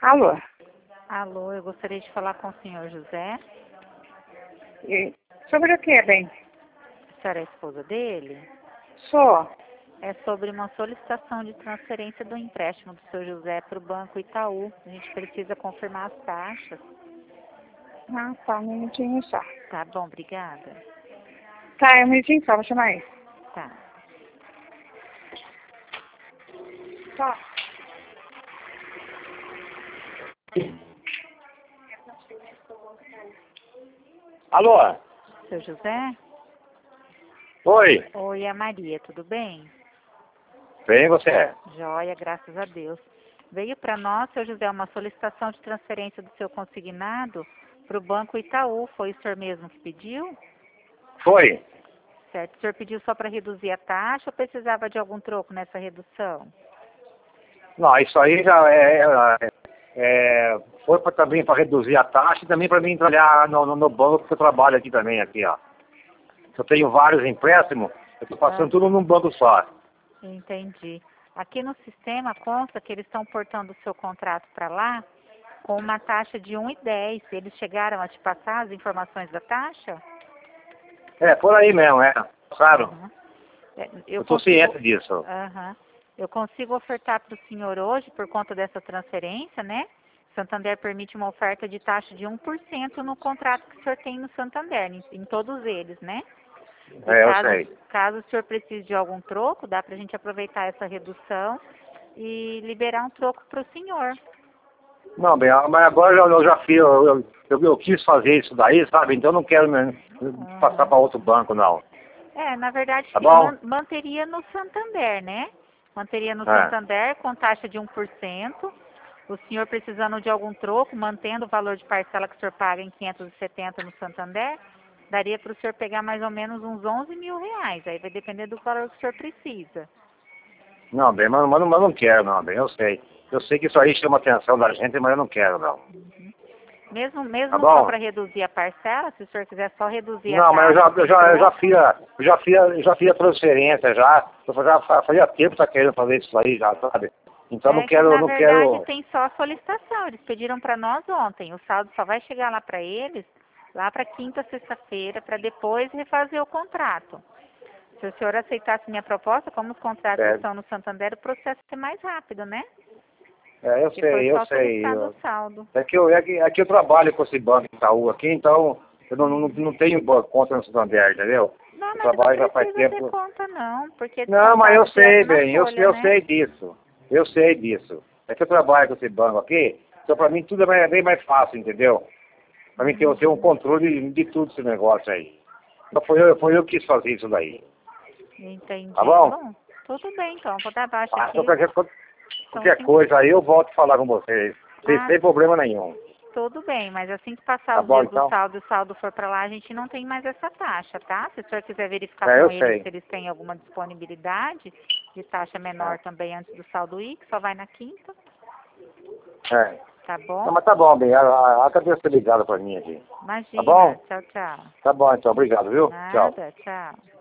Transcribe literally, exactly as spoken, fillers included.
Alô? Alô, eu gostaria de falar com o senhor José. E sobre o que, bem? A senhora é a esposa dele? Sou. É sobre uma solicitação de transferência do empréstimo do senhor José para o Banco Itaú. A gente precisa confirmar as taxas. Ah, tá, um minutinho só. Tá bom, obrigada. Tá, é um minutinho só, vou chamar ele. Tá. Tá. Alô? Seu José? Oi. Oi, é a Maria, tudo bem? Bem, você? Joia, graças a Deus. Veio para nós, seu José, uma solicitação de transferência do seu consignado para o Banco Itaú. Foi o senhor mesmo que pediu? Foi. Certo. O senhor pediu só para reduzir a taxa ou precisava de algum troco nessa redução? Não, isso aí já é, é, é foi pra, também para reduzir a taxa e também para mim trabalhar no, no, no banco, porque eu trabalho aqui também, aqui, ó. Eu tenho vários empréstimos, eu estou passando Ah, tudo num banco só. entendi. Aqui no sistema consta que eles estão portando o seu contrato para lá com uma taxa de um e dez. Eles chegaram a te passar as informações da taxa? É, por aí mesmo, é. Claro. Uhum. É, Eu Eu estou consigo, ciente disso. Aham. Eu consigo ofertar para o senhor hoje, por conta dessa transferência, né? Santander permite uma oferta de taxa de um por cento no contrato que o senhor tem no Santander, em, em todos eles, né? E É, eu caso, sei. caso o senhor precise de algum troco, dá para a gente aproveitar essa redução e liberar um troco para o senhor. Não, bem, mas agora eu, eu já fiz, eu, eu, eu, eu quis fazer isso daí, sabe? Então eu não quero né, passar Aham. para outro banco, não. É, na verdade, Tá que bom? man- manteria no Santander, né? Manteria no É. Santander com taxa de um por cento. O senhor precisando de algum troco, mantendo o valor de parcela que o senhor paga em quinhentos e setenta no Santander, daria para o senhor pegar mais ou menos uns onze mil reais. Aí vai depender do valor que o senhor precisa. Não, bem, mas, mas, mas não quero, não, bem, eu sei. Eu sei que isso aí chama a atenção da gente, mas eu não quero, não. Mesmo, Tá mesmo só bom? para reduzir a parcela, se o senhor quiser só reduzir a Não, mas eu já, taxa eu sem já, eu já troco, fiz a, eu já fiz a, já fiz a transferência já. Eu já fa- fazia tempo que tá querendo fazer isso aí já, sabe? Então não é que quero, na não verdade quero. tem só a solicitação. Eles pediram para nós ontem. O saldo só vai chegar lá para eles lá para quinta, sexta-feira, para depois refazer o contrato. Se o senhor aceitasse minha proposta, como os contratos É, estão no Santander, o processo é mais rápido, né? é, eu Que foi sei, eu só sei. solicitado o Eu, saldo. é, que eu, é, que, é que eu trabalho com esse banco Itaú aqui, então eu não, não, não tenho boa conta no Santander, entendeu? Não, Eu mas não trabalho já faz precisa ter tempo. conta não, porque é Não, mas eu descontado sei, direto na bem, eu, folha, eu né? sei disso. Eu sei disso. É que eu trabalho com esse banco aqui, então pra mim tudo é mais- bem mais fácil, entendeu? Pra mim ter, ter um controle de tudo esse negócio aí. Então foi eu, foi eu que quis fazer isso daí. Tá Entendi. bom? Bom, tudo bem então, vou dar baixa Ah, então aqui. qualquer, co- São qualquer cinco. coisa aí eu volto a falar com vocês. Sem, Ah, sem problema nenhum. tudo bem, mas assim que passar Tá os bom dias do então? saldo e o saldo for para lá, a gente não tem mais essa taxa, tá? Se o senhor quiser verificar É, com eu eles sei. se eles têm alguma disponibilidade de taxa menor É. também antes do saldo ir, que só vai na quinta, É. tá Não, bom? mas tá bom, bem. A, a, a cabeça ligada pra mim aqui. Tá Imagina. bom? Tchau, tchau. Tá bom então, obrigado, viu? Tchau. Nada, tchau.